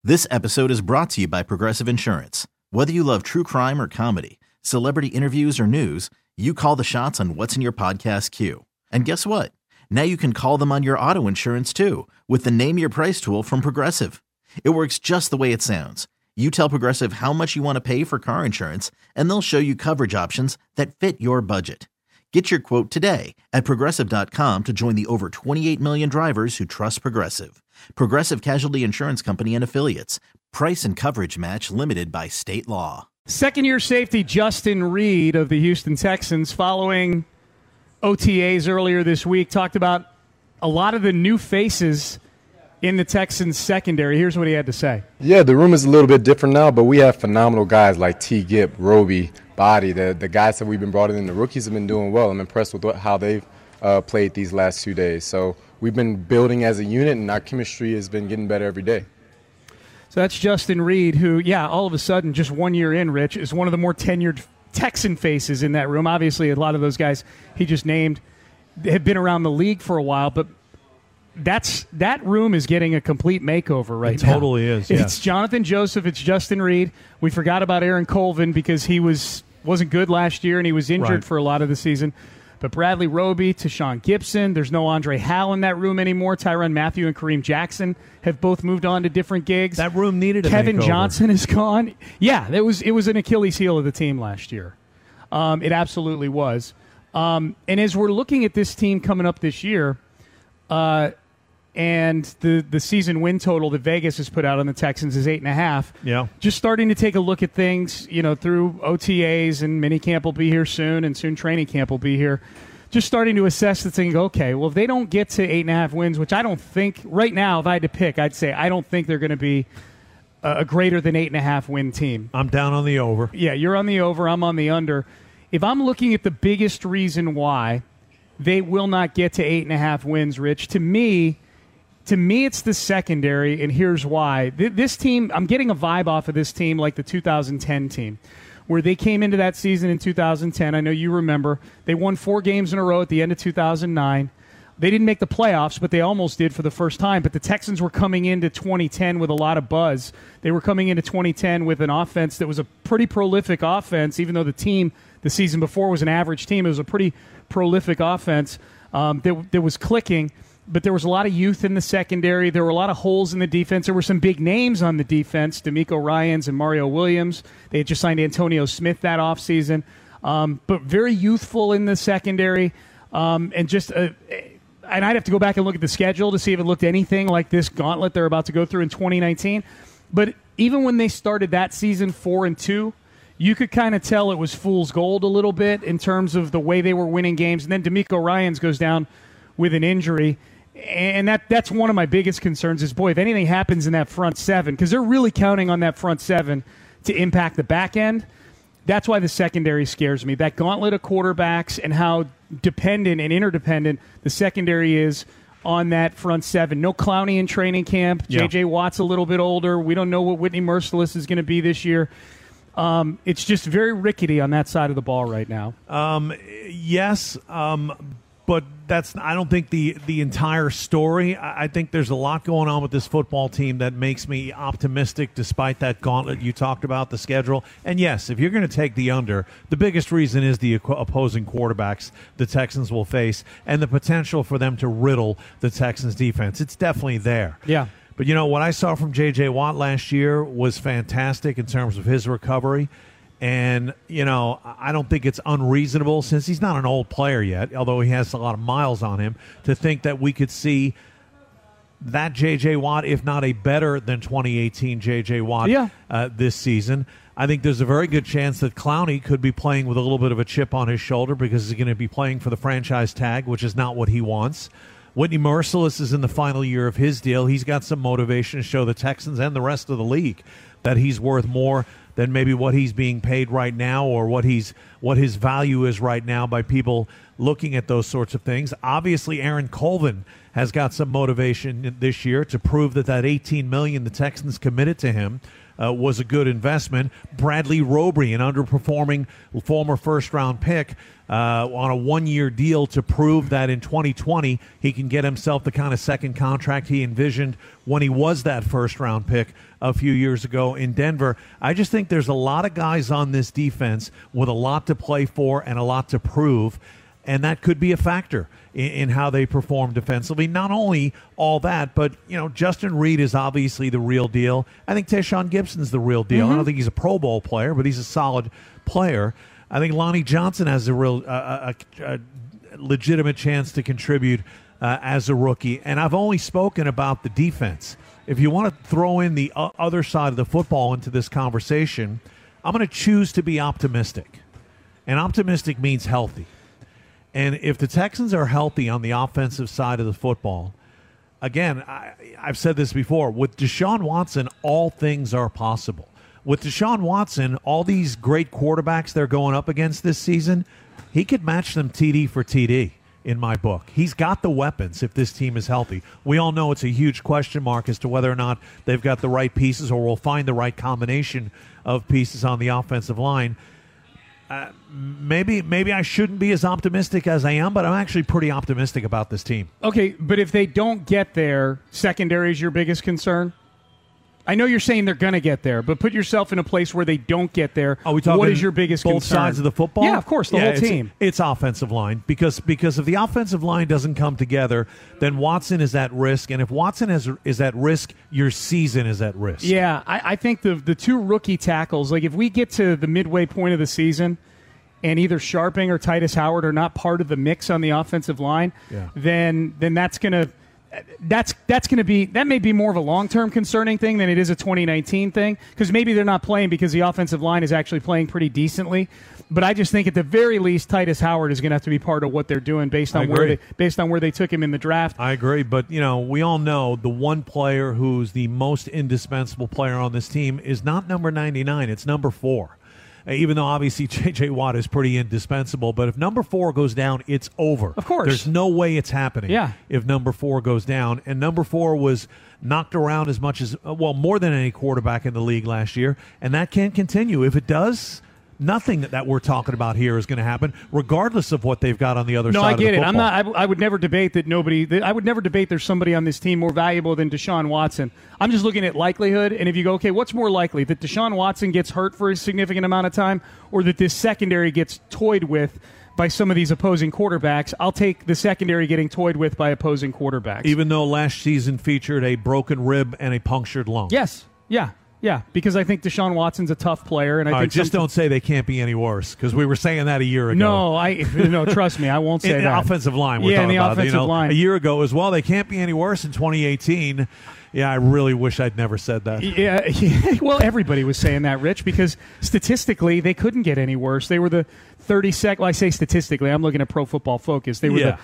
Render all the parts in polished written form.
This episode is brought to you by Progressive Insurance. Whether you love true crime or comedy, celebrity interviews or news, you call the shots on what's in your podcast queue. And guess what? Now you can call them on your auto insurance too with the Name Your Price tool from Progressive. It works just the way it sounds. You tell Progressive how much you want to pay for car insurance, and they'll show you coverage options that fit your budget. Get your quote today at Progressive.com to join the over 28 million drivers who trust Progressive. Progressive Casualty Insurance Company and Affiliates. Price and coverage match limited by state law. Second-year safety Justin Reid of the Houston Texans, following OTAs earlier this week, talked about a lot of the new faces in the Texans secondary. Here's what he had to say. Yeah, the room is a little bit different now, but we have phenomenal guys like T. Gipp, Roby, Body. The guys that we've been brought in, the rookies have been doing well. I'm impressed with how they've played these last 2 days. So we've been building as a unit, and our chemistry has been getting better every day. So that's Justin Reid, who, all of a sudden, just 1 year in, Rich, is one of the more tenured Texan faces in that room. Obviously, a lot of those guys he just named have been around the league for a while, but that room is getting a complete makeover right now. It totally is, yeah. It's Jonathan Joseph, it's Justin Reid. We forgot about Aaron Colvin because he wasn't good last year and he was injured for a lot of the season. But Bradley Roby, Tashawn Gibson, there's no Andre Howell in that room anymore. Tyrann Mathieu and Kareem Jackson have both moved on to different gigs. That room needed a Kevin makeover. Johnson is gone. Yeah, it was an Achilles heel of the team last year. It absolutely was. And as we're looking at this team coming up this year, and the season win total that Vegas has put out on the Texans is 8.5. Yeah. Just starting to take a look at things, through OTAs, and minicamp will be here soon, and soon training camp will be here. Just starting to assess the thing. Okay, well, if they don't get to 8.5 wins, which I don't think right now, if I had to pick, I'd say I don't think they're going to be a greater than 8.5 win team. I'm down on the over. Yeah, you're on the over. I'm on the under. If I'm looking at the biggest reason why they will not get to 8.5 wins, Rich, to me, it's the secondary, and here's why. This team, I'm getting a vibe off of this team like the 2010 team, where they came into that season in 2010. I know you remember. They won 4 games in a row at the end of 2009. They didn't make the playoffs, but they almost did for the first time. But the Texans were coming into 2010 with a lot of buzz. They were coming into 2010 with an offense that was a pretty prolific offense, even though the team the season before was an average team. It was a pretty prolific offense that was clicking. But there was a lot of youth in the secondary. There were a lot of holes in the defense. There were some big names on the defense, D'Amico Ryans and Mario Williams. They had just signed Antonio Smith that offseason. But very youthful in the secondary. And I'd have to go back and look at the schedule to see if it looked anything like this gauntlet they're about to go through in 2019. But even when they started that season 4-2, you could kind of tell it was fool's gold a little bit in terms of the way they were winning games. And then D'Amico Ryans goes down with an injury. And that's one of my biggest concerns is, boy, if anything happens in that front seven, because they're really counting on that front seven to impact the back end, that's why the secondary scares me. That gauntlet of quarterbacks and how dependent and interdependent the secondary is on that front seven. No Clowney in training camp. Yeah. J.J. Watt's a little bit older. We don't know what Whitney Merciless is going to be this year. It's just very rickety on that side of the ball right now. Yes, but I don't think the entire story. I think there's a lot going on with this football team that makes me optimistic despite that gauntlet you talked about, the schedule. And yes, if you're going to take the under, the biggest reason is the opposing quarterbacks the Texans will face and the potential for them to riddle the Texans defense. It's definitely there. Yeah. But, what I saw from J.J. Watt last year was fantastic in terms of his recovery. And, I don't think it's unreasonable, since he's not an old player yet, although he has a lot of miles on him, to think that we could see that J.J. Watt, if not a better than 2018 J.J. Watt this season. I think there's a very good chance that Clowney could be playing with a little bit of a chip on his shoulder because he's going to be playing for the franchise tag, which is not what he wants. Whitney Merciless is in the final year of his deal. He's got some motivation to show the Texans and the rest of the league that he's worth more than maybe what he's being paid right now, or what his value is right now by people looking at those sorts of things. Obviously, Aaron Colvin has got some motivation this year to prove that $18 million the Texans committed to him was a good investment. Bradley Roby, an underperforming former first-round pick, on a one-year deal to prove that in 2020 he can get himself the kind of second contract he envisioned when he was that first-round pick a few years ago in Denver. I just think there's a lot of guys on this defense with a lot to play for and a lot to prove, and that could be a factor in how they perform defensively. Not only all that, but, Justin Reed is obviously the real deal. I think Tayshaun Gibson's the real deal. I don't think he's a Pro Bowl player, but he's a solid player. I think Lonnie Johnson has a real a legitimate chance to contribute as a rookie. And I've only spoken about the defense. If you want to throw in the other side of the football into this conversation, I'm going to choose to be optimistic. And optimistic means healthy. And if the Texans are healthy on the offensive side of the football, again, I've said this before, with Deshaun Watson, all things are possible. With Deshaun Watson, all these great quarterbacks they're going up against this season, he could match them TD for TD in my book. He's got the weapons if this team is healthy. We all know it's a huge question mark as to whether or not they've got the right pieces or will find the right combination of pieces on the offensive line. Maybe I shouldn't be as optimistic as I am, but I'm actually pretty optimistic about this team. Okay, but if they don't get there, secondary is your biggest concern? I know you're saying they're going to get there, but put yourself in a place where they don't get there. Are we talking what is your biggest both concern? sides of the football? Yeah, of course, the whole team. It's offensive line because if the offensive line doesn't come together, then Watson is at risk, and if Watson is at risk, your season is at risk. Yeah, I think the two rookie tackles, like if we get to the midway point of the season and either Sharping or Titus Howard are not part of the mix on the offensive line, then that's going to that may be more of a long-term concerning thing than it is a 2019 thing, because maybe they're not playing because the offensive line is actually playing pretty decently. But I just think at the very least, Titus Howard is going to have to be part of what they're doing based on where they took him in the draft. I agree, but we all know the one player who's the most indispensable player on this team is not number 99; it's number 4. Even though obviously J.J. Watt is pretty indispensable. But if number 4 goes down, it's over. Of course. There's no way it's happening if number 4 goes down. And number 4 was knocked around as much as, more than any quarterback in the league last year. And that can't continue. If it does, nothing that we're talking about here is going to happen, regardless of what they've got on the other side of the football. No, I get it. I would never debate I would never debate there's somebody on this team more valuable than Deshaun Watson. I'm just looking at likelihood, and if you go, okay, what's more likely, that Deshaun Watson gets hurt for a significant amount of time, or that this secondary gets toyed with by some of these opposing quarterbacks? I'll take the secondary getting toyed with by opposing quarterbacks. Even though last season featured a broken rib and a punctured lung. Yes. Yeah, because I think Deshaun Watson's a tough player, and I think just don't say they can't be any worse, because we were saying that a year ago. No, trust me, I won't say in that. The offensive line, we're talking about. Offensive line. A year ago as well, they can't be any worse in 2018. Yeah, I really wish I'd never said that. Yeah, well, everybody was saying that, Rich, because statistically they couldn't get any worse. They were the 32nd. Well, I say statistically, I'm looking at Pro Football Focus. They were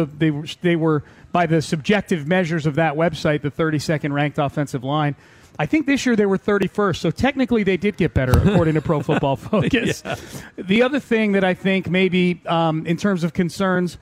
they were by the subjective measures of that website the 32nd ranked offensive line. I think this year they were 31st, so technically they did get better, according to Pro Football Focus. The other thing that I think maybe in terms of concerns,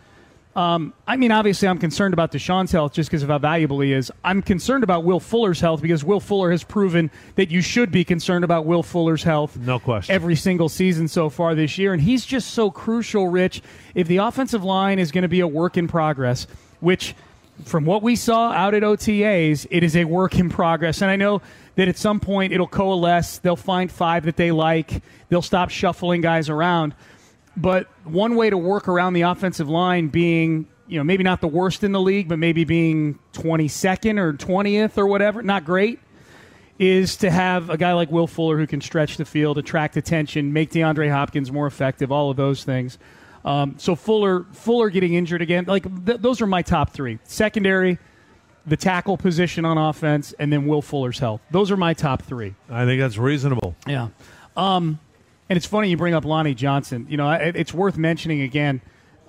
obviously I'm concerned about Deshaun's health just because of how valuable he is. I'm concerned about Will Fuller's health because Will Fuller has proven that you should be concerned about Will Fuller's health. No question. Every single season so far this year, and he's just so crucial, Rich. If the offensive line is going to be a work in progress, which from what we saw out at OTAs, it is a work in progress. And I know that at some point it'll coalesce. They'll find 5 that they like. They'll stop shuffling guys around. But one way to work around the offensive line being, maybe not the worst in the league, but maybe being 22nd or 20th or whatever, not great, is to have a guy like Will Fuller who can stretch the field, attract attention, make DeAndre Hopkins more effective, all of those things. So Fuller getting injured again, those are my top 3. Secondary, the tackle position on offense, and then Will Fuller's health. Those are my top 3. I think that's reasonable. Yeah. And it's funny you bring up Lonnie Johnson. It's worth mentioning again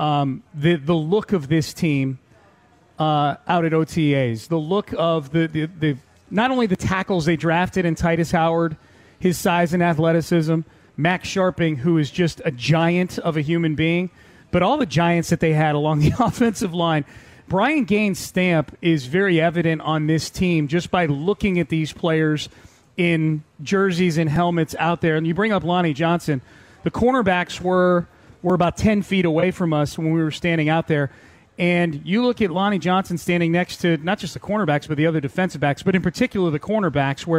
the look of this team out at OTAs. The look of the not only the tackles they drafted in Titus Howard, his size and athleticism, Max Sharping, who is just a giant of a human being, but all the giants that they had along the offensive line. Brian Gaines' stamp is very evident on this team just by looking at these players in jerseys and helmets out there. And you bring up Lonnie Johnson. The cornerbacks were about 10 feet away from us when we were standing out there. And you look at Lonnie Johnson standing next to not just the cornerbacks, but the other defensive backs, but in particular the cornerbacks, where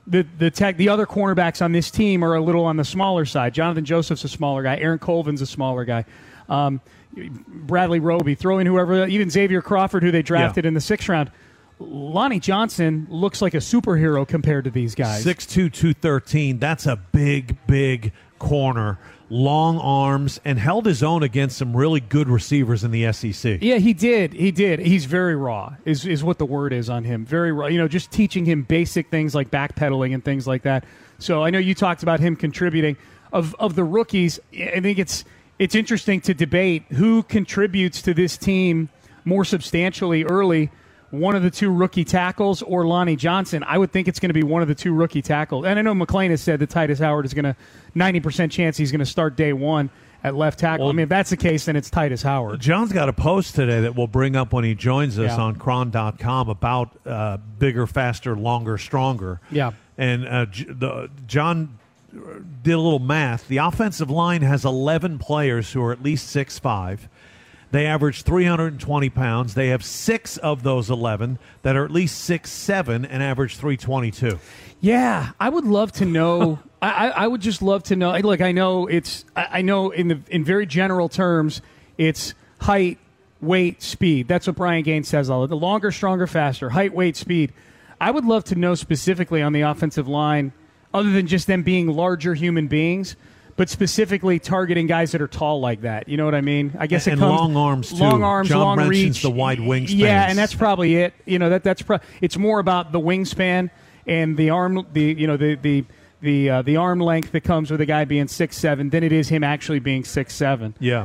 the other cornerbacks on this team are a little on the smaller side. Jonathan Joseph's a smaller guy. Aaron Colvin's a smaller guy. Bradley Roby, throw in whoever, even Xavier Crawford, who they drafted in the 6th round. Lonnie Johnson looks like a superhero compared to these guys. 6'2", 213. That's a big, big corner. Long arms, and held his own against some really good receivers in the SEC. Yeah, he did. He's very raw, is what the word is on him. Very raw. Just teaching him basic things like backpedaling and things like that. So I know you talked about him contributing. Of the rookies, I think it's interesting to debate who contributes to this team more substantially early, one of the two rookie tackles or Lonnie Johnson. I would think it's going to be one of the two rookie tackles. And I know McClain has said that Titus Howard is going to 90% chance he's going to start day one at left tackle. Well, I mean, if that's the case, then it's Titus Howard. John's got a post today that we'll bring up when he joins us on Cron.com about bigger, faster, longer, stronger. Yeah. And John did a little math. The offensive line has 11 players who are at least 6'5". They average 320 pounds. They have 6 of those 11 that are at least 6'7" and average 322. Yeah, I would love to know. I would just love to know. Look, I know in very general terms, it's height, weight, speed. That's what Brian Gaines says all the longer, stronger, faster. Height, weight, speed. I would love to know specifically on the offensive line, other than just them being larger human beings, but specifically targeting guys that are tall like that. You know what I mean? I guess and long arms too. Long arms, John long mentions reach. The wide wingspans. Yeah, and that's probably it. It's more about the wingspan and the arm, the arm length that comes with a guy being 6'7" than it is him actually being 6'7". Yeah.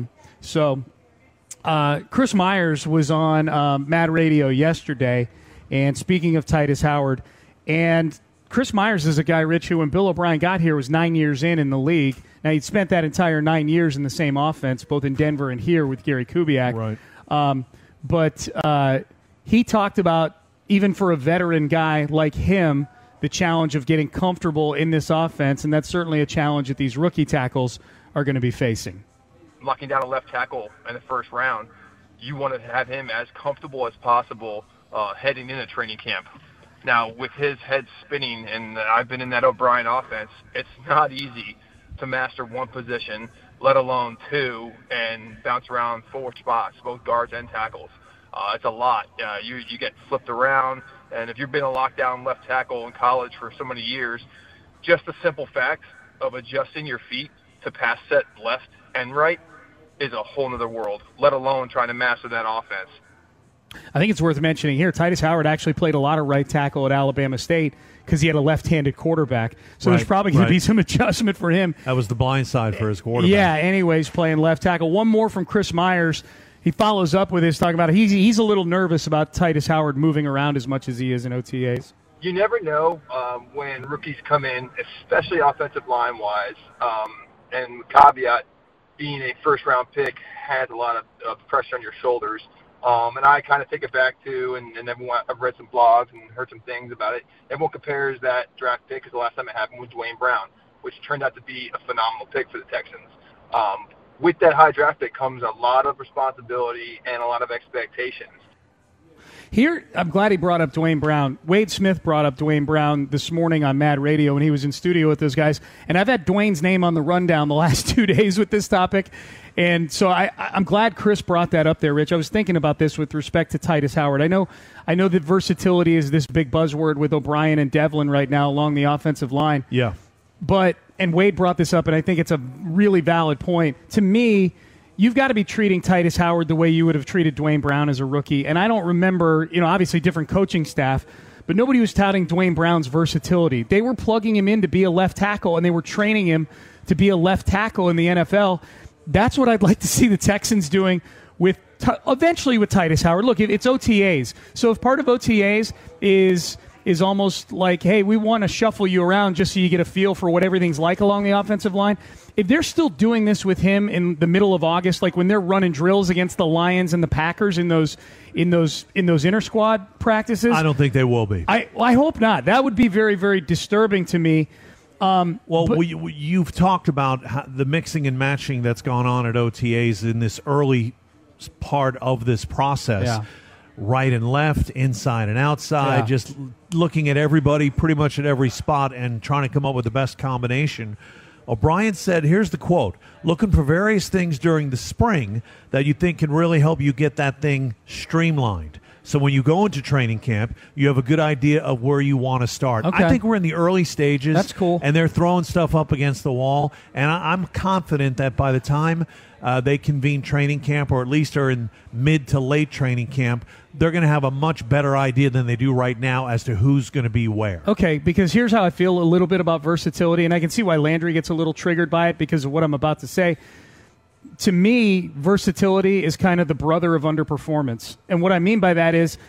Chris Myers was on Mad Radio yesterday, and speaking of Titus Howard, and Chris Myers is a guy, Rich, who when Bill O'Brien got here was 9 years in the league. Now, he'd spent that entire 9 years in the same offense, both in Denver and here with Gary Kubiak. Right. But he talked about, even for a veteran guy like him, the challenge of getting comfortable in this offense, and that's certainly a challenge that these rookie tackles are going to be facing. Locking down a left tackle in the first round, you want to have him as comfortable as possible heading into training camp. Now, with his head spinning, and I've been in that O'Brien offense, it's not easy to master one position, let alone two, and bounce around 4 spots, both guards and tackles. It's a lot. You get flipped around, and if you've been a lockdown left tackle in college for so many years, just the simple fact of adjusting your feet to pass set left and right is a whole other world, let alone trying to master that offense. I think it's worth mentioning here, Titus Howard actually played a lot of right tackle at Alabama State because he had a left-handed quarterback. So there's probably going to be some adjustment for him. That was the blind side for his quarterback. Yeah, anyways, playing left tackle. One more from Chris Myers. He follows up with this, talking about he's a little nervous about Titus Howard moving around as much as he is in OTAs. You never know when rookies come in, especially offensive line-wise, and caveat being a first-round pick has a lot of pressure on your shoulders. And I kind of take it back to, and everyone, I've read some blogs and heard some things about it. Everyone compares that draft pick, because the last time it happened was Dwayne Brown, which turned out to be a phenomenal pick for the Texans. With that high draft pick comes a lot of responsibility and a lot of expectations. Here, I'm glad he brought up Dwayne Brown. Wade Smith brought up Dwayne Brown this morning on Mad Radio when he was in studio with those guys. And I've had Dwayne's name on the rundown the last 2 days with this topic. And so I'm glad Chris brought that up there, Rich. I was thinking about this with respect to Titus Howard. I know that versatility is this big buzzword with O'Brien and Devlin right now along the offensive line. Yeah. And Wade brought this up, and I think it's a really valid point. To me, you've got to be treating Titus Howard the way you would have treated Dwayne Brown as a rookie. And I don't remember, obviously different coaching staff, but nobody was touting Dwayne Brown's versatility. They were plugging him in to be a left tackle, and they were training him to be a left tackle in the NFL. That's what I'd like to see the Texans doing eventually with Titus Howard. Look, it's OTAs. So if part of OTAs is almost like, hey, we want to shuffle you around just so you get a feel for what everything's like along the offensive line. If they're still doing this with him in the middle of August, like when they're running drills against the Lions and the Packers in those inter squad practices, I don't think they will be. I hope not. That would be very, very disturbing to me. You've talked about the mixing and matching that's gone on at OTAs in this early part of this process. Yeah. right and left, inside and outside, just looking at everybody pretty much at every spot and trying to come up with the best combination. O'Brien said, here's the quote, looking for various things during the spring that you think can really help you get that thing streamlined. So when you go into training camp, you have a good idea of where you want to start. Okay. I think we're in the early stages. That's cool. And they're throwing stuff up against the wall. And I'm confident that by the time they convene training camp, or at least are in mid to late training camp, they're going to have a much better idea than they do right now as to who's going to be where. Okay, because here's how I feel a little bit about versatility, and I can see why Landry gets a little triggered by it because of what I'm about to say. To me, versatility is kind of the brother of underperformance. And what I mean by that is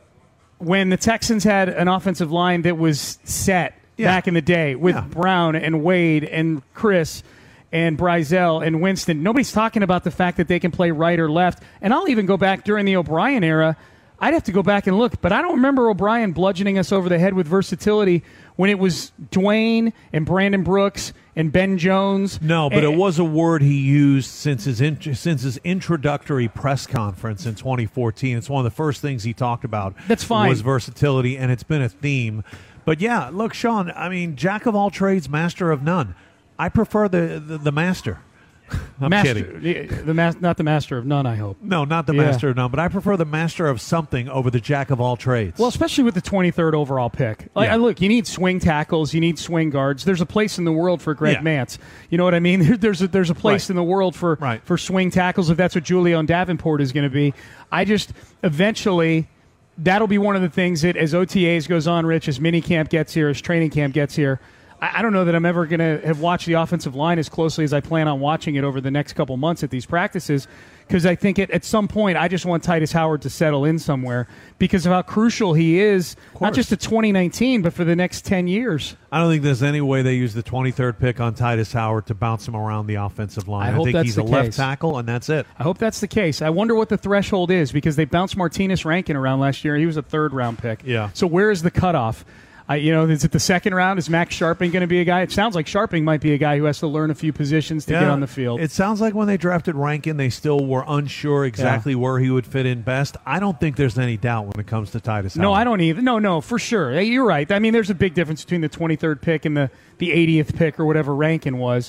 when the Texans had an offensive line that was set back in the day with Brown and Wade and Chris and Brizell and Winston, nobody's talking about the fact that they can play right or left. And I'll even go back during the O'Brien era. I'd have to go back and look, but I don't remember O'Brien bludgeoning us over the head with versatility when it was Dwayne and Brandon Brooks and Ben Jones. No, but it was a word he used since his introductory press conference in 2014. It's one of the first things he talked about. That's fine. Was versatility, and it's been a theme. But yeah, look, Sean, I mean, jack of all trades, master of none. I prefer the master. I'm kidding. Not the master of none, I hope. No, not the master of none, but I prefer the master of something over the jack of all trades. Well, especially with the 23rd overall pick. Look, you need swing tackles, you need swing guards. There's a place in the world for Greg Mance. You know what I mean? There's a place in the world for swing tackles if that's what Julian Davenport is going to be. I just eventually that'll be one of the things that as OTAs goes on, Rich, as minicamp gets here, as training camp gets here, I don't know that I'm ever going to have watched the offensive line as closely as I plan on watching it over the next couple months at these practices, because I think at some point I just want Titus Howard to settle in somewhere because of how crucial he is, not just to 2019, but for the next 10 years. I don't think there's any way they use the 23rd pick on Titus Howard to bounce him around the offensive line. I think he's a left tackle, and that's it. I hope that's the case. I wonder what the threshold is because they bounced Martinez Rankin around last year. He was a third-round pick. Yeah. So where is the cutoff? Is it the second round? Is Max Sharping going to be a guy? It sounds like Sharping might be a guy who has to learn a few positions to get on the field. It sounds like when they drafted Rankin, they still were unsure exactly where he would fit in best. I don't think there's any doubt when it comes to Titus Howard. No, I don't either. No, for sure. You're right. I mean, there's a big difference between the 23rd pick and the 80th pick or whatever Rankin was.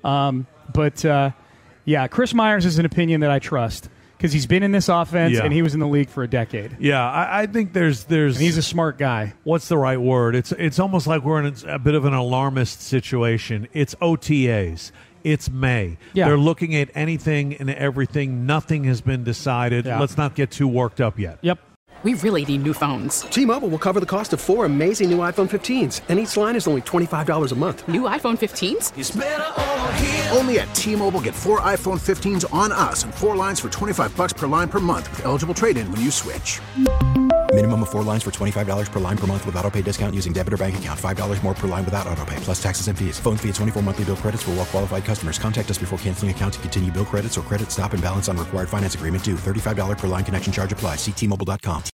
But Chris Myers is an opinion that I trust. Because he's been in this offense and he was in the league for a decade. Yeah, I think there's. And he's a smart guy. What's the right word? It's almost like we're in a bit of an alarmist situation. It's OTAs. It's May. Yeah. They're looking at anything and everything. Nothing has been decided. Yeah. Let's not get too worked up yet. Yep. We really need new phones. T-Mobile will cover the cost of 4 amazing new iPhone 15s, and each line is only $25 a month. New iPhone 15s? It's better over here. Only at T-Mobile, get 4 iPhone 15s on us and 4 lines for $25 per line per month with eligible trade-in when you switch. Minimum of 4 lines for $25 per line per month with autopay discount using debit or bank account. $5 more per line without autopay, plus taxes and fees. Phone fee at 24 monthly bill credits for well-qualified customers. Contact us before canceling account to continue bill credits or credit stop and balance on required finance agreement due. $35 per line connection charge applies. See T-Mobile.com.